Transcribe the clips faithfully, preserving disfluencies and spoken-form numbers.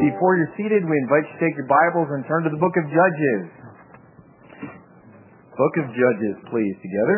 Before you're seated, we invite you to take your Bibles and turn to the book of Judges. Book of Judges, please, together.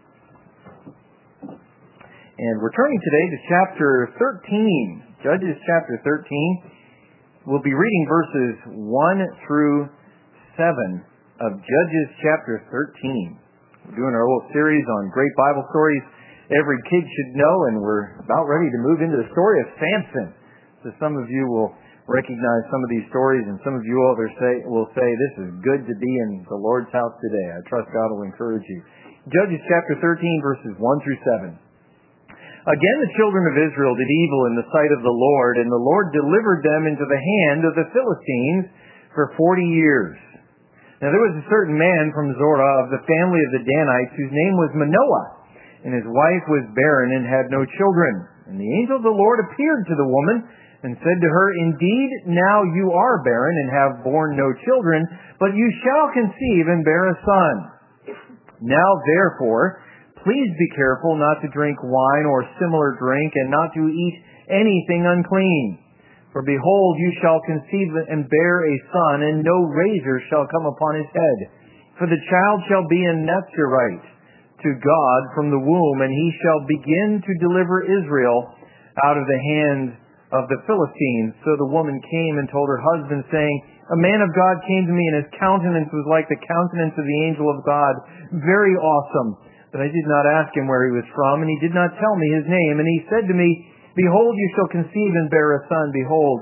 And we're turning today to chapter thirteen. Judges chapter thirteen. We'll be reading verses one through seven of Judges chapter thirteen. We're doing our little series on great Bible stories every kid should know, and we're about ready to move into the story of Samson. So some of you will recognize some of these stories, and some of you others say, will say, this is good to be in the Lord's house today. I trust God will encourage you. Judges chapter thirteen, verses one through seven. Again, the children of Israel did evil in the sight of the Lord, and the Lord delivered them into the hand of the Philistines for forty years. Now there was a certain man from Zorah of the family of the Danites, whose name was Manoah, and his wife was barren and had no children. And the angel of the Lord appeared to the woman and said to her, Indeed, now you are barren and have borne no children, but you shall conceive and bear a son. Now therefore, please be careful not to drink wine or similar drink, and not to eat anything unclean. For behold, you shall conceive and bear a son, and no razor shall come upon his head. For the child shall be a Nazirite to God from the womb, and he shall begin to deliver Israel out of the hands of the Philistines. So the woman came and told her husband, saying, A man of God came to me, and his countenance was like the countenance of the angel of God, very awesome. But I did not ask him where he was from, and he did not tell me his name. And he said to me, Behold, you shall conceive and bear a son. Behold,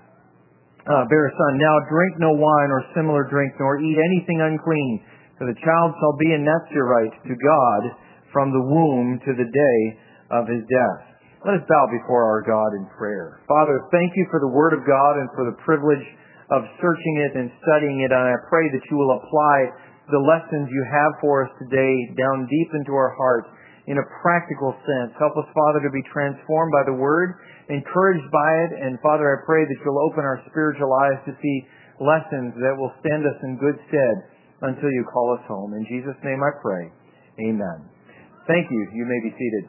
uh, bear a son. Now drink no wine or similar drink, nor eat anything unclean. For the child shall be a Nazirite to God from the womb to the day of his death. Let us bow before our God in prayer. Father, thank you for the Word of God and for the privilege of searching it and studying it. And I pray that you will apply the lessons you have for us today down deep into our hearts in a practical sense. Help us, Father, to be transformed by the Word, encouraged by it. And Father, I pray that you'll open our spiritual eyes to see lessons that will stand us in good stead until you call us home. In Jesus' name I pray. Amen. Thank you. You may be seated.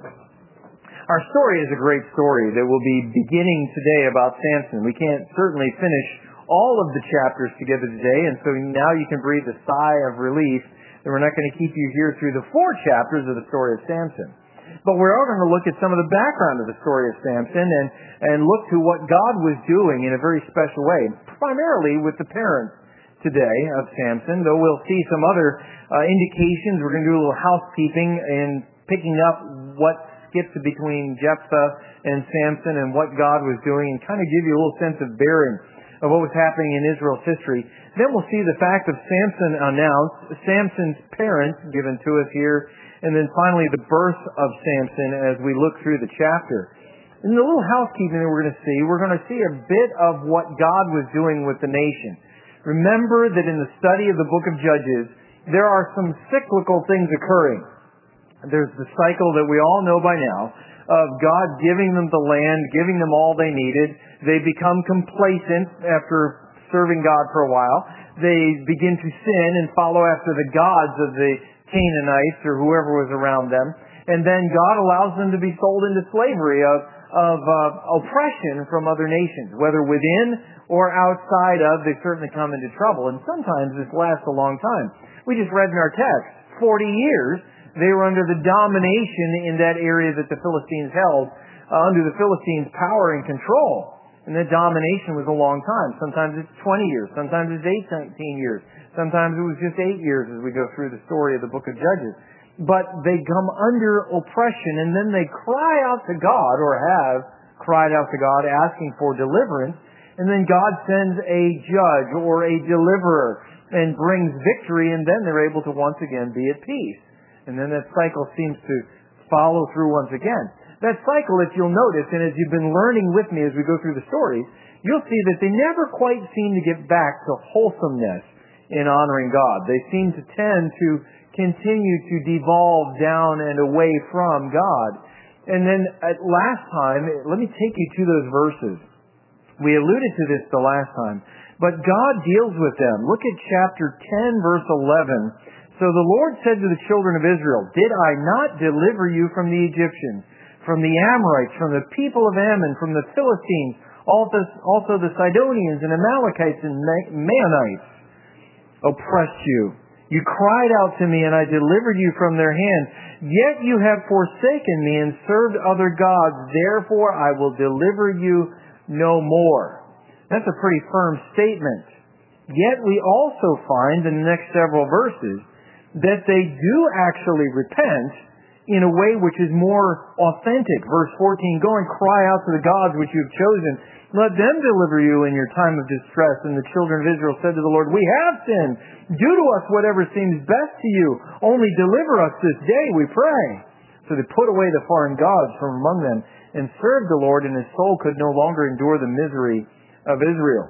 Our story is a great story that will be beginning today about Samson. We can't certainly finish all of the chapters together today, and so now you can breathe a sigh of relief that we're not going to keep you here through the four chapters of the story of Samson. But we're all going to look at some of the background of the story of Samson and, and look to what God was doing in a very special way, primarily with the parents today of Samson, though we'll see some other uh, indications. We're going to do a little housekeeping and picking up what skipped between Jephthah and Samson and what God was doing, and kind of give you a little sense of bearing of what was happening in Israel's history. Then we'll see the fact of Samson announced, Samson's parents given to us here, and then finally the birth of Samson as we look through the chapter. In the little housekeeping that we're going to see, we're going to see a bit of what God was doing with the nation. Remember that in the study of the book of Judges, there are some cyclical things occurring. There's the cycle that we all know by now of God giving them the land, giving them all they needed. They become complacent after serving God for a while. They begin to sin and follow after the gods of the Canaanites or whoever was around them. And then God allows them to be sold into slavery of, of uh, oppression from other nations, whether within or outside of. They certainly come into trouble. And sometimes this lasts a long time. We just read in our text, forty years they were under the domination in that area that the Philistines held, uh, under the Philistines' power and control. And that domination was a long time. Sometimes it's twenty years. Sometimes it's eighteen years. Sometimes it was just eight years as we go through the story of the book of Judges. But they come under oppression, and then they cry out to God, or have cried out to God, asking for deliverance. And then God sends a judge or a deliverer and brings victory, and then they're able to once again be at peace. And then that cycle seems to follow through once again. That cycle, if you'll notice, and as you've been learning with me as we go through the stories, you'll see that they never quite seem to get back to wholesomeness in honoring God. They seem to tend to continue to devolve down and away from God. And then at last time, let me take you to those verses. We alluded to this the last time, but God deals with them. Look at chapter ten, verse eleven. So the Lord said to the children of Israel, Did I not deliver you from the Egyptians, from the Amorites, from the people of Ammon, from the Philistines? Also, also the Sidonians and Amalekites and Maonites oppressed you. You cried out to me, and I delivered you from their hand. Yet you have forsaken me and served other gods. Therefore I will deliver you no more. That's a pretty firm statement. Yet we also find in the next several verses that they do actually repent in a way which is more authentic. Verse fourteen, go and cry out to the gods which you have chosen. Let them deliver you in your time of distress. And the children of Israel said to the Lord, we have sinned. Do to us whatever seems best to you. Only deliver us this day, we pray. So they put away the foreign gods from among them and served the Lord, and his soul could no longer endure the misery of Israel.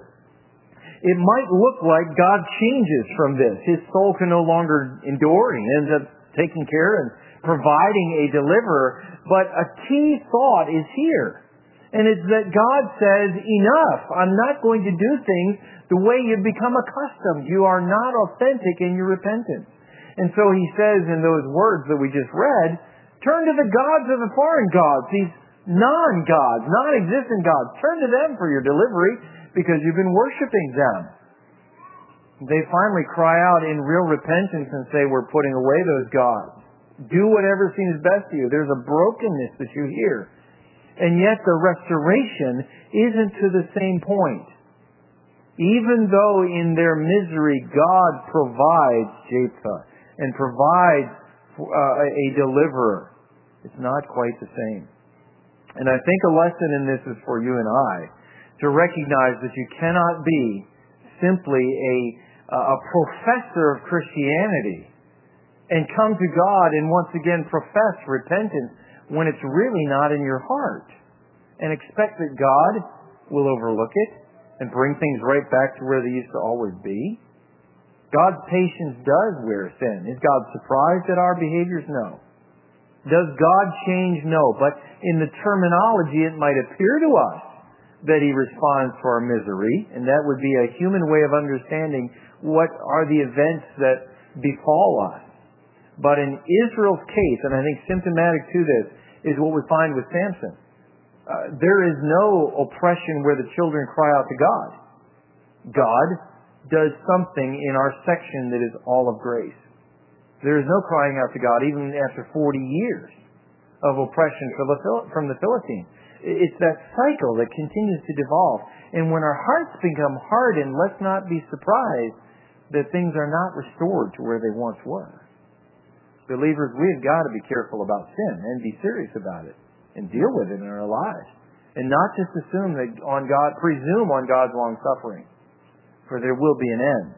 It might look like God changes from this. His soul can no longer endure. He ends up taking care and providing a deliverer. But a key thought is here. And it's that God says, enough. I'm not going to do things the way you've become accustomed. You are not authentic in your repentance. And so he says in those words that we just read, turn to the gods of the foreign gods, these non-gods, non-existent gods. Turn to them for your delivery because you've been worshiping them. They finally cry out in real repentance and say, we're putting away those gods. Do whatever seems best to you. There's a brokenness that you hear. And yet the restoration isn't to the same point. Even though in their misery God provides Jephthah and provides uh, a deliverer, it's not quite the same. And I think a lesson in this is for you and I, to recognize that you cannot be simply a, a professor of Christianity and come to God and once again profess repentance when it's really not in your heart, and expect that God will overlook it and bring things right back to where they used to always be. God's patience does wear thin. Is God surprised at our behaviors? No. Does God change? No. But in the terminology, it might appear to us that He responds to our misery, and that would be a human way of understanding what are the events that befall us. But in Israel's case, and I think symptomatic to this, is what we find with Samson. Uh, there is no oppression where the children cry out to God. God does something in our section that is all of grace. There is no crying out to God even after forty years of oppression from the Philistines. It's that cycle that continues to devolve. And when our hearts become hardened, let's not be surprised that things are not restored to where they once were. Believers, we have got to be careful about sin and be serious about it and deal with it in our lives. And not just assume that on God, presume on God's long suffering, for there will be an end.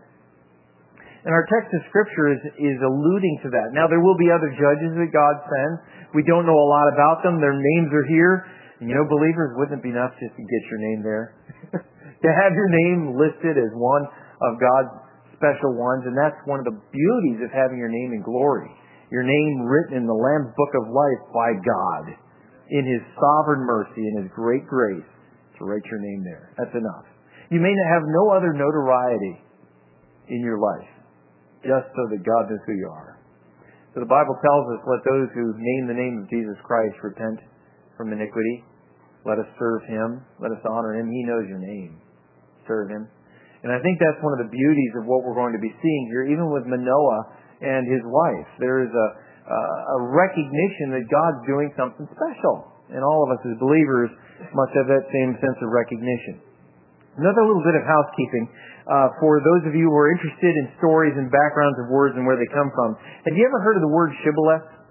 And our text of Scripture is, is alluding to that. Now, there will be other judges that God sends. We don't know a lot about them. Their names are here. And you know, believers, wouldn't it be enough just to get your name there? To have your name listed as one of God's special ones. And that's one of the beauties of having your name in glory. Your name written in the Lamb's Book of Life by God in His sovereign mercy and His great grace to write your name there. That's enough. You may have no other notoriety in your life, just so that God knows who you are. So the Bible tells us, let those who name the name of Jesus Christ repent from iniquity. Let us serve Him. Let us honor Him. He knows your name. Serve Him. And I think that's one of the beauties of what we're going to be seeing here, even with Manoah and his wife. There is a, uh, a recognition that God's doing something special. And all of us as believers must have that same sense of recognition. Another little bit of housekeeping. Uh, for those of you who are interested in stories and backgrounds of words and where they come from, have you ever heard of the word shibboleth?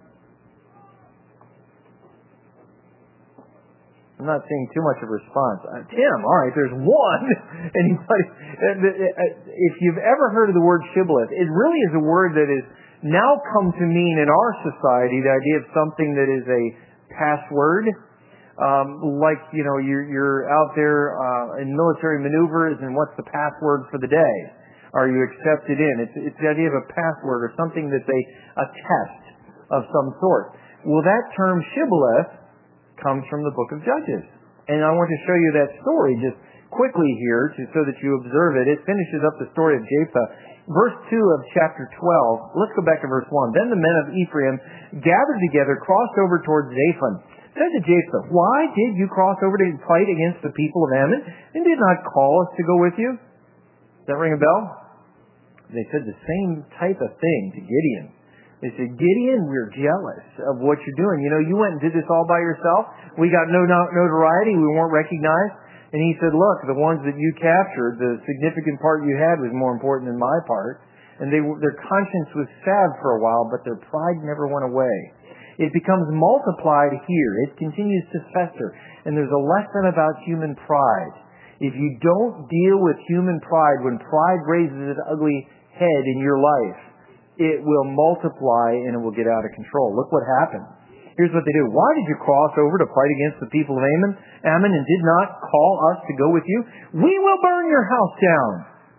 I'm not seeing too much of a response. Uh, Tim, all right, there's one. Anybody? If you've ever heard of the word shibboleth, it really is a word that has now come to mean in our society the idea of something that is a password. Um, like, you know, you're, you're out there uh, in military maneuvers, and what's the password for the day? Are you accepted in? It's, it's the idea of a password or something that's a, a test of some sort. Well, that term shibboleth comes from the book of Judges. And I want to show you that story just quickly here to, so that you observe it. It finishes up the story of Jephthah. Verse two of chapter twelve. Let's go back to verse one. Then the men of Ephraim gathered together, crossed over towards Zaphon. said to Jephthah, "Why did you cross over to fight against the people of Ammon and did not call us to go with you?" Does that ring a bell? They said the same type of thing to Gideon. They said, "Gideon, we're jealous of what you're doing. You know, you went and did this all by yourself. We got no notoriety. We weren't recognized." And he said, "Look, the ones that you captured, the significant part you had was more important than my part." And they, their conscience was salved for a while, but their pride never went away. It becomes multiplied here. It continues to fester. And there's a lesson about human pride. If you don't deal with human pride, when pride raises its ugly head in your life, it will multiply and it will get out of control. Look what happened. Here's what they do. "Why did you cross over to fight against the people of Ammon, Ammon and did not call us to go with you? We will burn your house down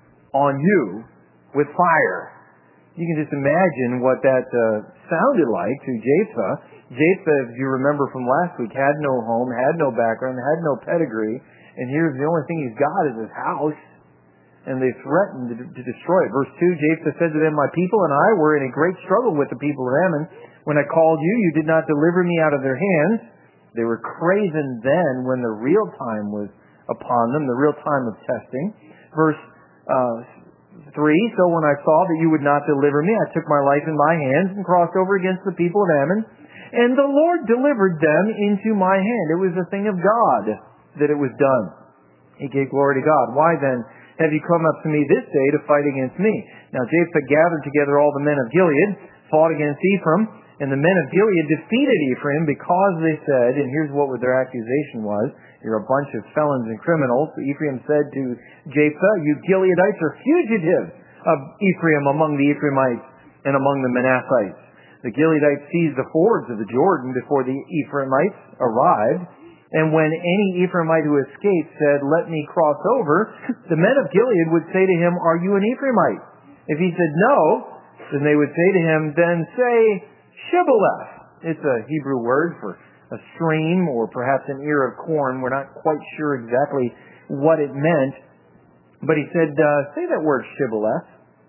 on you with fire." You can just imagine what that uh, sounded like to Jephthah. Jephthah, if you remember from last week, had no home, had no background, had no pedigree, and here's the only thing he's got is his house. And they threatened to, to destroy it. Verse two, Jephthah said to them, "My people and I were in a great struggle with the people of Ammon. When I called you, you did not deliver me out of their hands." They were craven then when the real time was upon them, the real time of testing. Verse uh, three, "So when I saw that you would not deliver me, I took my life in my hands and crossed over against the people of Ammon. And the Lord delivered them into my hand." It was a thing of God that it was done. He gave glory to God. "Why then have you come up to me this day to fight against me?" Now Jephthah gathered together all the men of Gilead, fought against Ephraim, and the men of Gilead defeated Ephraim because they said, and here's what their accusation was, "You're a bunch of felons and criminals." So Ephraim said to Jephthah, "You Gileadites are fugitives of Ephraim among the Ephraimites and among the Manassites." The Gileadites seized the fords of the Jordan before the Ephraimites arrived. And when any Ephraimite who escaped said, "Let me cross over," the men of Gilead would say to him, "Are you an Ephraimite?" If he said no, then they would say to him, "Then say Shibboleth." It's a Hebrew word for a stream or perhaps an ear of corn. We're not quite sure exactly what it meant. But he said, uh, "Say that word Shibboleth."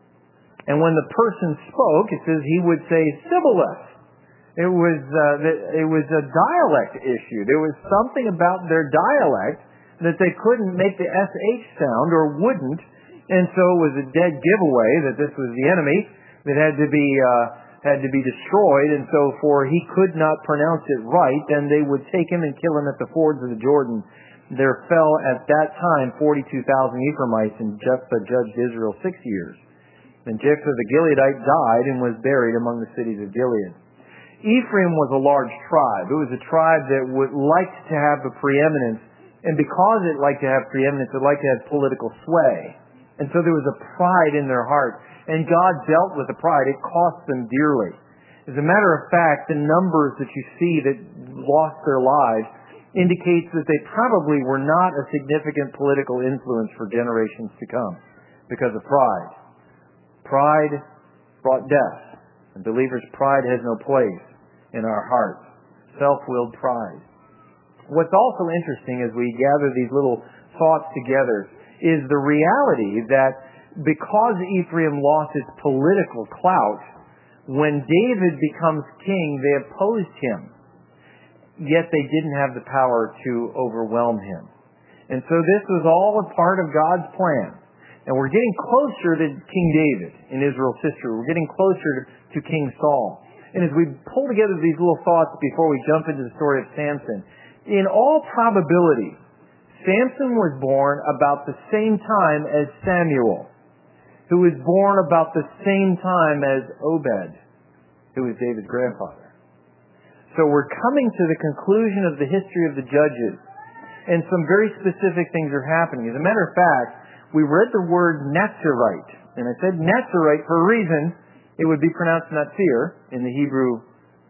And when the person spoke, it says he would say Sibboleth. It was uh, it was a dialect issue. There was something about their dialect that they couldn't make the S H sound or wouldn't, and so it was a dead giveaway that this was the enemy that had to be uh, had to be destroyed. And so, for he could not pronounce it right, then they would take him and kill him at the fords of the Jordan. There fell at that time forty-two thousand Ephraimites, and Jephthah judged Israel six years. Then Jephthah the Gileadite died and was buried among the cities of Gilead. Ephraim was a large tribe. It was a tribe that would liked to have the preeminence, and because it liked to have preeminence, it liked to have political sway. And so there was a pride in their heart, and God dealt with the pride. It cost them dearly. As a matter of fact, the numbers that you see that lost their lives indicates that they probably were not a significant political influence for generations to come because of pride. Pride brought death. And believers, pride has no place in our hearts. Self-willed pride. What's also interesting as we gather these little thoughts together is the reality that because Ephraim lost its political clout, when David becomes king, they opposed him. Yet they didn't have the power to overwhelm him. And so this was all a part of God's plan. And we're getting closer to King David in Israel's history. We're getting closer to King Saul. And as we pull together these little thoughts before we jump into the story of Samson, in all probability, Samson was born about the same time as Samuel, who was born about the same time as Obed, who was David's grandfather. So we're coming to the conclusion of the history of the judges, and some very specific things are happening. As a matter of fact, we read the word Nazirite, and I said Nazirite for a reason. It would be pronounced Nazir in the Hebrew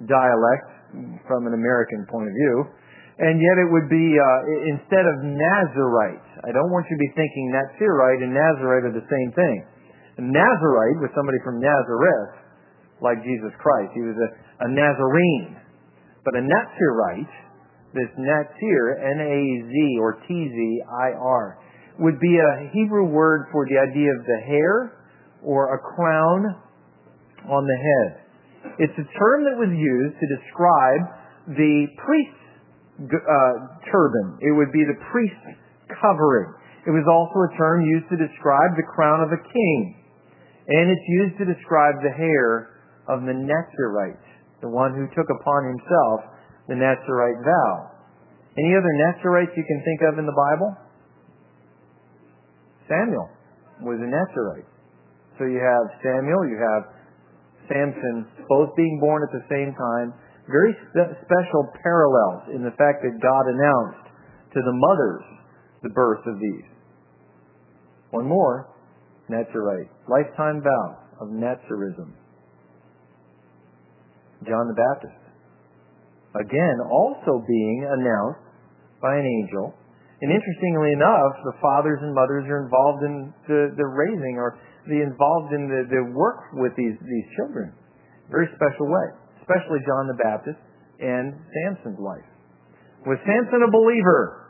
dialect from an American point of view, and yet it would be uh, instead of Nazirite. I don't want you to be thinking Nazirite and Nazirite are the same thing. A Nazirite was somebody from Nazareth, like Jesus Christ. He was a, a Nazarene. But a Nazirite, this Nazir, N A Z or T Z I R, would be a Hebrew word for the idea of the hair or a crown on the head. It's a term that was used to describe the priests uh, turban. It would be the priest's covering. It was also a term used to describe the crown of a king. And it's used to describe the hair of the Nazirite, the one who took upon himself the Nazirite vow. Any other Nazirites you can think of in the Bible? Samuel was a Nazirite. So you have Samuel, you have Samson, both being born at the same time. Very spe- special parallels in the fact that God announced to the mothers the birth of these. One more, Nazirite, lifetime vow of Nazirism. John the Baptist, again, also being announced by an angel. And interestingly enough, the fathers and mothers are involved in the, the raising or the involved in the, the work with these, these children. Very special way, especially John the Baptist and Samson's life. Was Samson a believer?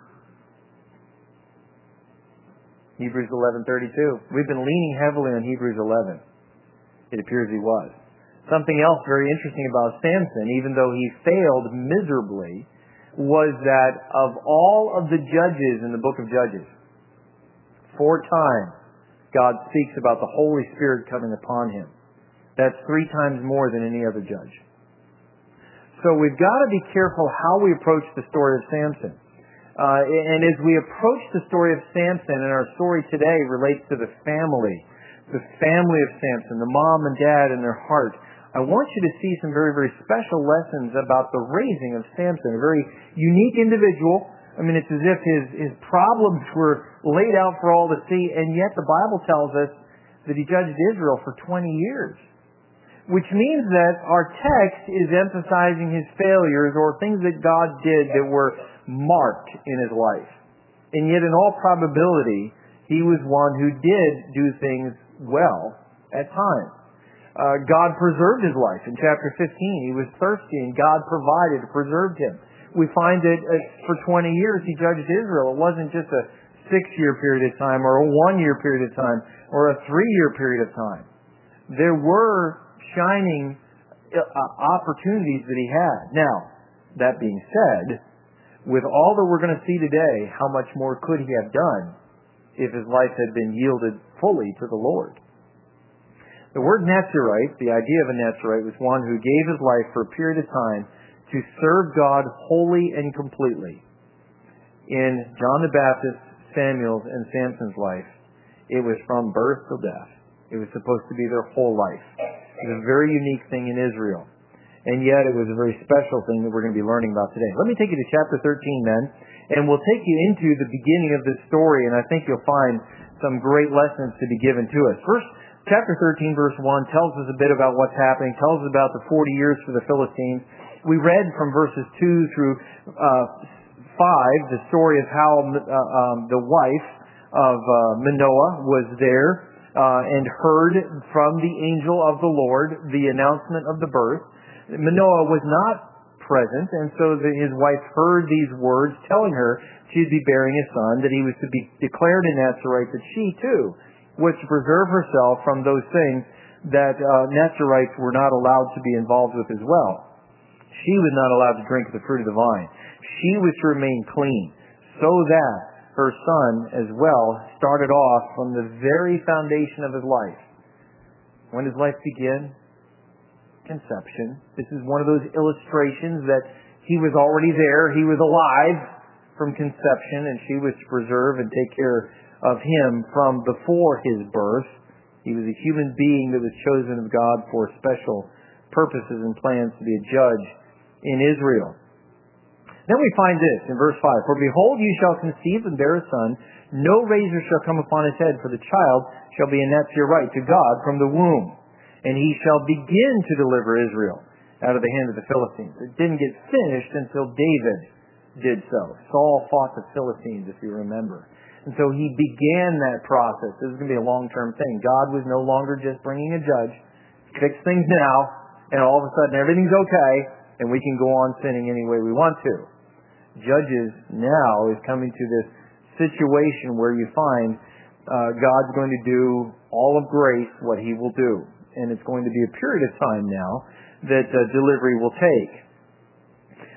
Hebrews eleven thirty-two. We've been leaning heavily on Hebrews eleven. It appears he was. Something else very interesting about Samson, even though he failed miserably, was that of all of the judges in the book of Judges, four times God speaks about the Holy Spirit coming upon him. That's three times more than any other judge. So we've got to be careful how we approach the story of Samson. Uh, and as we approach the story of Samson, and our story today relates to the family, the family of Samson, the mom and dad and their heart, I want you to see some very, very special lessons about the raising of Samson, a very unique individual. I mean, it's as if his, his problems were laid out for all to see, and yet the Bible tells us that he judged Israel for twenty years. Which means that our text is emphasizing his failures or things that God did that were marked in his life. And yet, in all probability, he was one who did do things well at times. Uh, God preserved his life. In chapter fifteen, he was thirsty and God provided, preserved him. We find that uh, for twenty years he judged Israel. It wasn't just a six-year period of time or a one-year period of time or a three-year period of time. There were shining uh, opportunities that he had. Now, that being said, with all that we're going to see today, how much more could he have done if his life had been yielded fully to the Lord? The word Nazirite, the idea of a Nazirite, was one who gave his life for a period of time to serve God wholly and completely. In John the Baptist, Samuel's, and Samson's life, it was from birth till death. It was supposed to be their whole life. It was a very unique thing in Israel. And yet it was a very special thing that we're going to be learning about today. Let me take you to chapter thirteen then, and we'll take you into the beginning of this story, and I think you'll find some great lessons to be given to us. First, chapter thirteen, verse one, tells us a bit about what's happening, tells us about the forty years for the Philistines. We read from verses two through uh, five the story of how uh, um, the wife of uh, Manoah was there uh, and heard from the angel of the Lord the announcement of the birth. Manoah was not present, and so the, his wife heard these words telling her she'd be bearing a son, that he was to be declared a Nazirite, that she too was to preserve herself from those things that uh, Nazirites were not allowed to be involved with as well. She was not allowed to drink the fruit of the vine. She was to remain clean, so that her son as well started off from the very foundation of his life. When does life begin? Conception. This is one of those illustrations that he was already there. He was alive from conception, and she was to preserve and take care of him from before his birth. He was a human being that was chosen of God for special purposes and plans to be a judge in Israel. Then we find this in verse five. For behold, you shall conceive and bear a son. No razor shall come upon his head, for the child shall be a Nazirite to God from the womb. And he shall begin to deliver Israel out of the hand of the Philistines. It didn't get finished until David did so. Saul fought the Philistines, if you remember. And so he began that process. This is going to be a long-term thing. God was no longer just bringing a judge, fix things now, and all of a sudden everything's okay, and we can go on sinning any way we want to. Judges now is coming to this situation where you find uh, God's going to do all of grace what he will do. And it's going to be a period of time now that uh, delivery will take.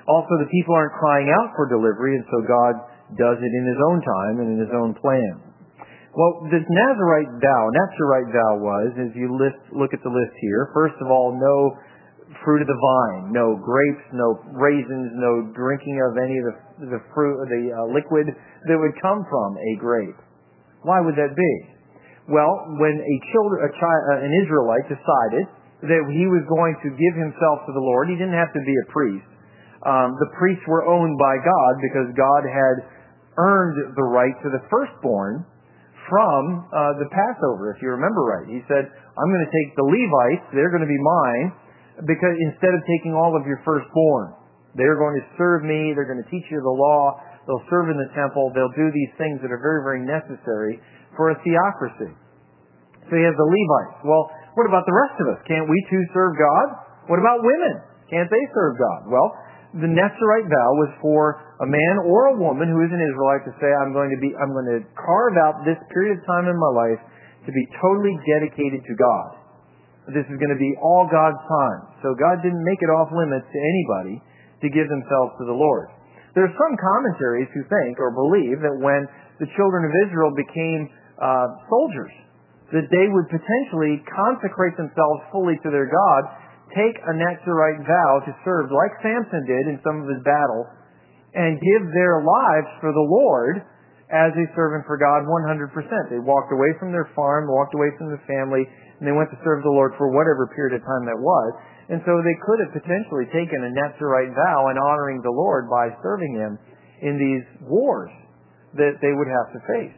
Also, the people aren't crying out for delivery, and so God does it in His own time and in His own plan. Well, this Nazarite vow, Nazarite vow was, as you list, look at the list here, first of all, no fruit of the vine, no grapes, no raisins, no drinking of any of the, the fruit, the uh, liquid that would come from a grape. Why would that be? Well, when a children, a child, an Israelite decided that he was going to give himself to the Lord, he didn't have to be a priest. Um, the priests were owned by God because God had earned the right to the firstborn from uh, the Passover, if you remember right. He said, I'm going to take the Levites, they're going to be mine, because instead of taking all of your firstborn, they're going to serve me, they're going to teach you the law, they'll serve in the temple, they'll do these things that are very, very necessary for a theocracy. So you have the Levites. Well, what about the rest of us? Can't we too serve God? What about women? Can't they serve God? Well, the Nazarite vow was for a man or a woman who is an Israelite to say, I'm going to be, I'm going to carve out this period of time in my life to be totally dedicated to God. This is going to be all God's time. So God didn't make it off limits to anybody to give themselves to the Lord. There are some commentaries who think or believe that when the children of Israel became uh, soldiers, that they would potentially consecrate themselves fully to their God, take a Nazarite vow to serve, like Samson did in some of his battles, and give their lives for the Lord as a servant for God one hundred percent. They walked away from their farm, walked away from their family, and they went to serve the Lord for whatever period of time that was. And so they could have potentially taken a Nazarite vow in honoring the Lord by serving Him in these wars that they would have to face.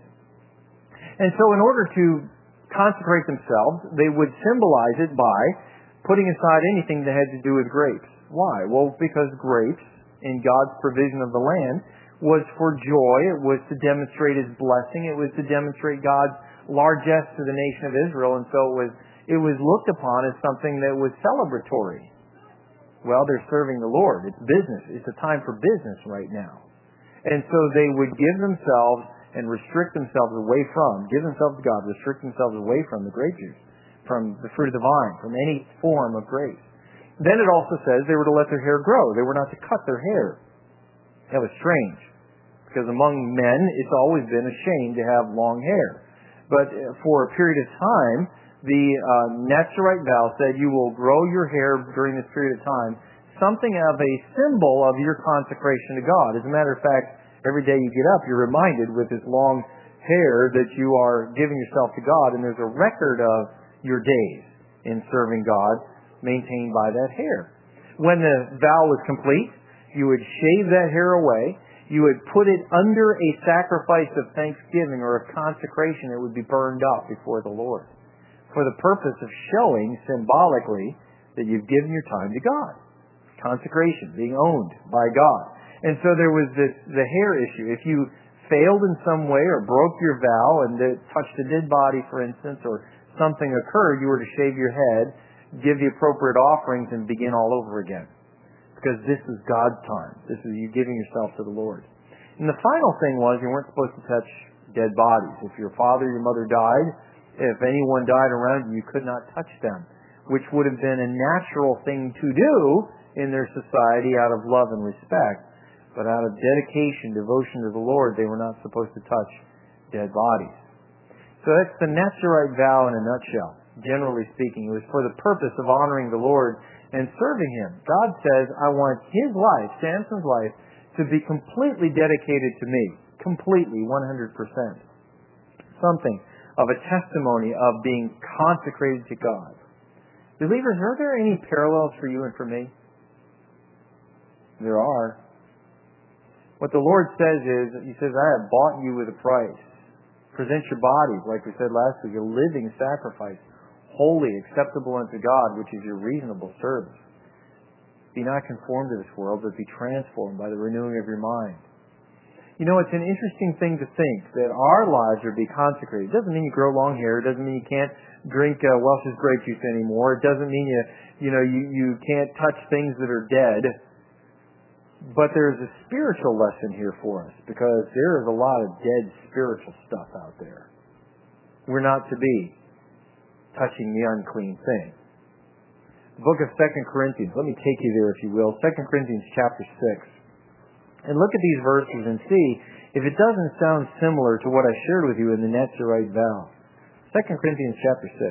And so in order to consecrate themselves, they would symbolize it by putting aside anything that had to do with grapes. Why? Well, because grapes, in God's provision of the land, was for joy. It was to demonstrate His blessing. It was to demonstrate God's largesse to the nation of Israel. And so it was, it was looked upon as something that was celebratory. Well, they're serving the Lord. It's business. It's a time for business right now. And so they would give themselves and restrict themselves away from, give themselves to God, restrict themselves away from the grape juice, from the fruit of the vine, from any form of grapes. Then it also says they were to let their hair grow. They were not to cut their hair. That was strange, because among men, it's always been a shame to have long hair. But for a period of time, the uh, Nazarite vow said you will grow your hair during this period of time, something of a symbol of your consecration to God. As a matter of fact, every day you get up, you're reminded with this long hair that you are giving yourself to God, and there's a record of your days in serving God maintained by that hair. When the vow was complete, you would shave that hair away. You would put it under a sacrifice of thanksgiving or of consecration. It would be burned up before the Lord for the purpose of showing symbolically that you've given your time to God. Consecration, being owned by God. And so there was this, the hair issue. If you failed in some way or broke your vow and it touched a dead body, for instance, or something occurred, you were to shave your head, give the appropriate offerings, and begin all over again. Because this is God's time. This is you giving yourself to the Lord. And the final thing was you weren't supposed to touch dead bodies. If your father or your mother died, if anyone died around you, you could not touch them, which would have been a natural thing to do in their society out of love and respect. But out of dedication, devotion to the Lord, they were not supposed to touch dead bodies. So that's the Nazarite vow in a nutshell. Generally speaking, it was for the purpose of honoring the Lord and serving Him. God says, I want his life, Samson's life, to be completely dedicated to me. Completely, one hundred percent. Something of a testimony of being consecrated to God. Believers, are there any parallels for you and for me? There are. What the Lord says is, He says, I have bought you with a price. Present your bodies, like we said last week, a living sacrifice, holy, acceptable unto God, which is your reasonable service. Be not conformed to this world, but be transformed by the renewing of your mind. You know, it's an interesting thing to think that our lives are to be consecrated. It doesn't mean you grow long hair. It doesn't mean you can't drink uh, Welch's grape juice anymore. It doesn't mean you, you know, you, you can't touch things that are dead. But there's a spiritual lesson here for us, because there is a lot of dead spiritual stuff out there. We're not to be touching the unclean thing. The book of Second Corinthians. Let me take you there, if you will. Second Corinthians chapter six. And look at these verses and see if it doesn't sound similar to what I shared with you in the Nazarite vow. Second Corinthians chapter six.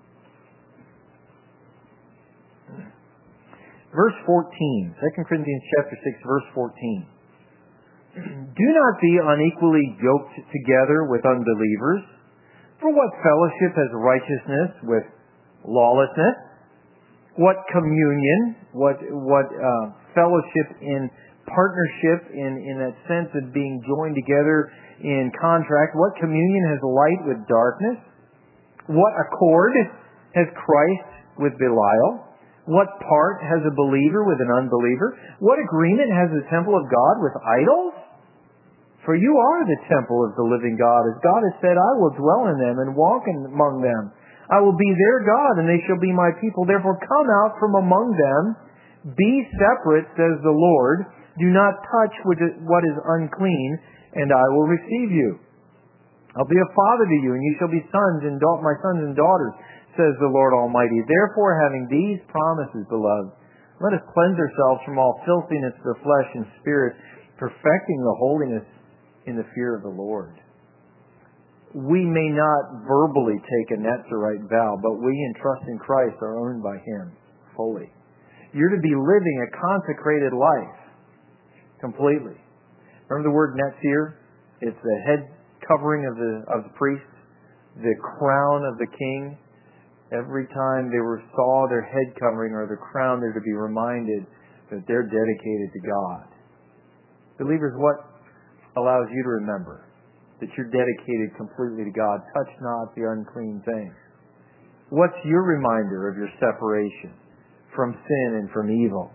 Verse fourteen. Second Corinthians chapter six, verse fourteen. Do not be unequally yoked together with unbelievers. For what fellowship has righteousness with lawlessness? What communion, what what uh, fellowship in partnership, in, in that sense of being joined together in contract, what communion has light with darkness? What accord has Christ with Belial? What part has a believer with an unbeliever? What agreement has the temple of God with idols? For you are the temple of the living God. As God has said, I will dwell in them and walk in, among them. I will be their God, and they shall be my people. Therefore come out from among them. Be separate, says the Lord. Do not touch what is unclean, and I will receive you. I'll be a father to you, and you shall be sons and da- my sons and daughters, says the Lord Almighty. Therefore, having these promises, beloved, let us cleanse ourselves from all filthiness of the flesh and spirit, perfecting the holiness in the fear of the Lord. We may not verbally take a Nazarite vow, but we in trust in Christ are owned by Him fully. You're to be living a consecrated life completely. Remember the word Nazir? It's the head covering of the of the priest, the crown of the king. Every time they were saw their head covering or their crown, they're to be reminded that they're dedicated to God. Believers, what allows you to remember that you're dedicated completely to God? Touch not the unclean thing. What's your reminder of your separation from sin and from evil?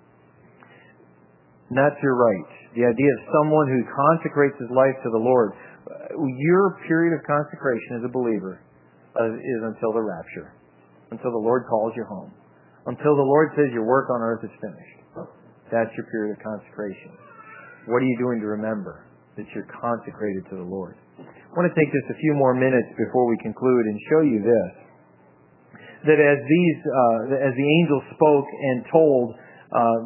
And that's your right. The idea of someone who consecrates his life to the Lord. Your period of consecration as a believer is until the rapture. Until the Lord calls you home. Until the Lord says your work on earth is finished. That's your period of consecration. What are you doing to remember that you're consecrated to the Lord? I want to take just a few more minutes before we conclude and show you this. That as these, uh, as the angel spoke and told uh,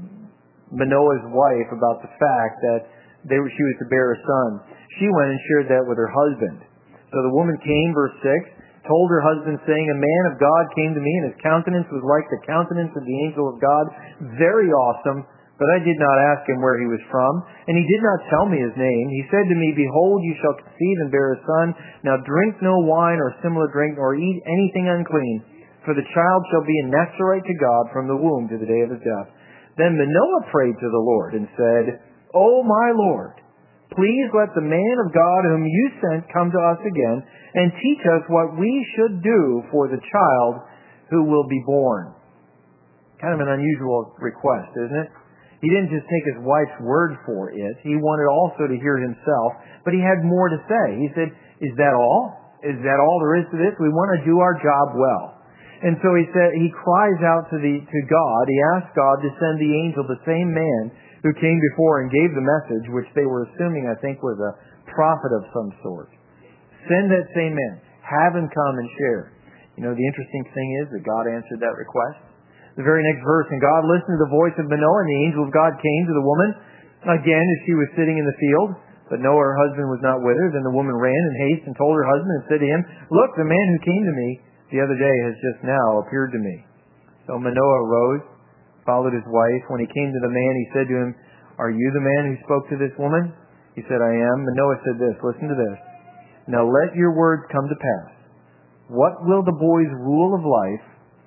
Manoah's wife about the fact that they were, she was to bear a son, she went and shared that with her husband. So the woman came, verse six, told her husband, saying, a man of God came to me, and his countenance was like the countenance of the angel of God, very awesome. But I did not ask him where he was from, and he did not tell me his name. He said to me, behold, you shall conceive and bear a son. Now drink no wine or similar drink, nor eat anything unclean, for the child shall be a Nazarite to God from the womb to the day of his death. Then Manoah prayed to the Lord and said, O my Lord, please let the man of God whom you sent come to us again, and teach us what we should do for the child who will be born. Kind of an unusual request, isn't it? He didn't just take his wife's word for it. He wanted also to hear it himself, but he had more to say. He said, is that all? Is that all there is to this? We want to do our job well. And so he said, he cries out to the to God. He asked God to send the angel, the same man who came before and gave the message, which they were assuming, I think, was a prophet of some sort. Send that same man. Have him come and share. You know, the interesting thing is that God answered that request. The very next verse, and God listened to the voice of Manoah, and the angel of God came to the woman again as she was sitting in the field. But Noah, her husband, was not with her. Then the woman ran in haste and told her husband and said to him, look, the man who came to me the other day has just now appeared to me. So Manoah arose, followed his wife. When he came to the man, he said to him, are you the man who spoke to this woman? He said, I am. Manoah said this, listen to this. Now let your words come to pass. What will the boy's rule of life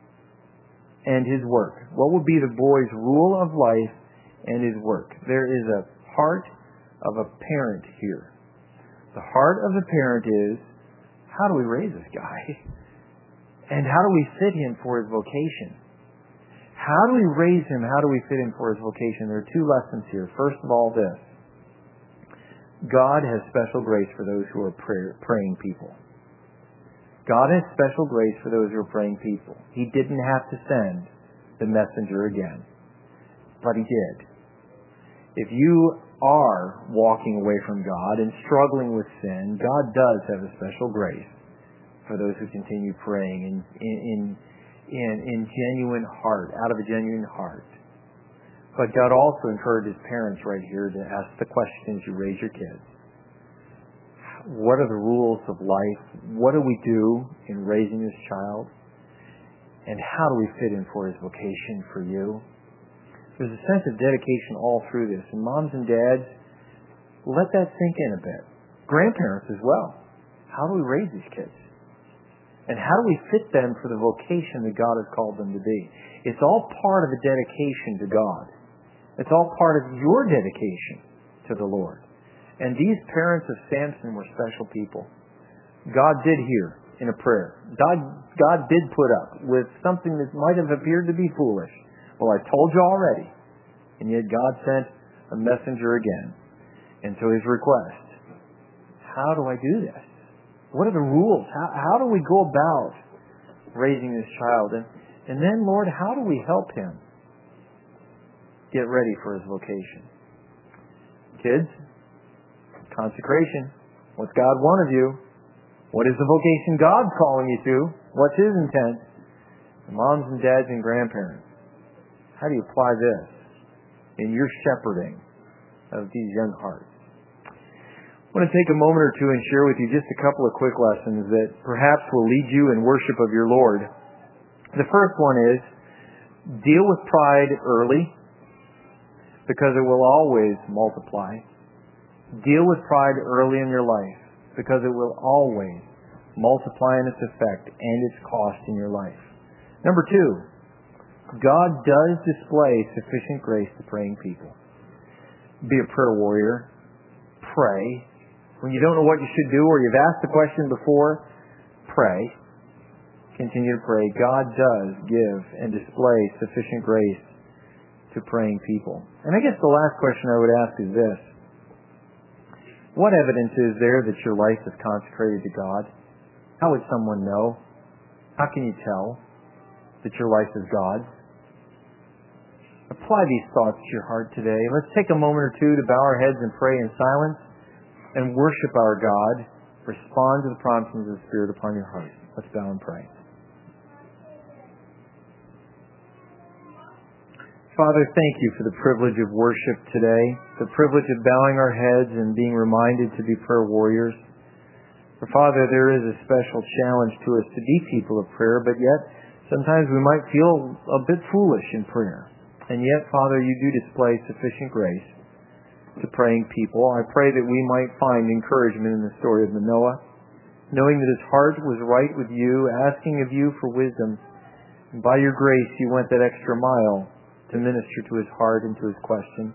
and his work? What will be the boy's rule of life and his work? There is a heart of a parent here. The heart of the parent is, how do we raise this guy? And how do we fit him for his vocation? How do we raise him? How do we fit him for his vocation? There are two lessons here. First of all, this. God has special grace for those who are prayer, praying people. God has special grace for those who are praying people. He didn't have to send the messenger again, but He did. If you are walking away from God and struggling with sin, God does have a special grace for those who continue praying in in in, in genuine heart, out of a genuine heart. But God also encourages parents right here to ask the question as you raise your kids. What are the rules of life? What do we do in raising this child? And how do we fit in for his vocation for you? There's a sense of dedication all through this. And moms and dads, let that sink in a bit. Grandparents as well. How do we raise these kids? And how do we fit them for the vocation that God has called them to be? It's all part of a dedication to God. It's all part of your dedication to the Lord. And these parents of Samson were special people. God did hear in a prayer. God, God did put up with something that might have appeared to be foolish. Well, I told you already. And yet God sent a messenger again. And so his request, how do I do this? What are the rules? How, how do we go about raising this child? And, and then, Lord, how do we help him get ready for his vocation? Kids, consecration. What's God want of you? What is the vocation God's calling you to? What's his intent? And moms and dads and grandparents, how do you apply this in your shepherding of these young hearts? I want to take a moment or two and share with you just a couple of quick lessons that perhaps will lead you in worship of your Lord. The first one is, deal with pride early, because it will always multiply. Deal with pride early in your life, because it will always multiply in its effect and its cost in your life. Number two, God does display sufficient grace to praying people. Be a prayer warrior. Pray. When you don't know what you should do or you've asked the question before, pray. Continue to pray. God does give and display sufficient grace to praying people. And I guess the last question I would ask is this. What evidence is there that your life is consecrated to God? How would someone know? How can you tell that your life is God's? Apply these thoughts to your heart today. Let's take a moment or two to bow our heads and pray in silence and worship our God. Respond to the promptings of the Spirit upon your heart. Let's bow and pray. Father, thank you for the privilege of worship today, the privilege of bowing our heads and being reminded to be prayer warriors. For Father, there is a special challenge to us to be people of prayer, but yet sometimes we might feel a bit foolish in prayer. And yet, Father, you do display sufficient grace to praying people. I pray that we might find encouragement in the story of Manoah, knowing that his heart was right with you, asking of you for wisdom. And by your grace, you went that extra mile to minister to his heart and to his question.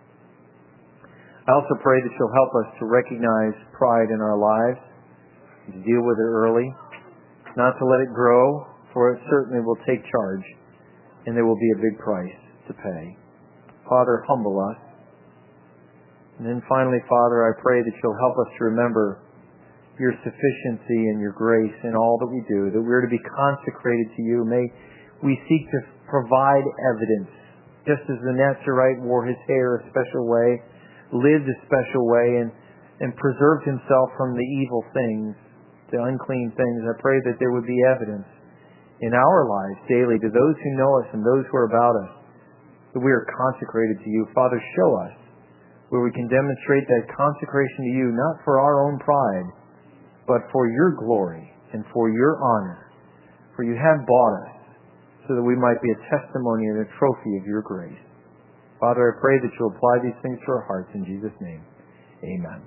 I also pray that you'll help us to recognize pride in our lives, to deal with it early, not to let it grow, for it certainly will take charge, and there will be a big price to pay. Father, humble us. And then finally, Father, I pray that you'll help us to remember your sufficiency and your grace in all that we do, that we're to be consecrated to you. May we seek to provide evidence, just as the Nazarite wore his hair a special way, lived a special way, and, and preserved himself from the evil things, the unclean things. I pray that there would be evidence in our lives daily to those who know us and those who are about us, that we are consecrated to you. Father, show us where we can demonstrate that consecration to you, not for our own pride, but for your glory and for your honor. For you have bought us so that we might be a testimony and a trophy of your grace. Father, I pray that you'll apply these things to our hearts in Jesus' name. Amen.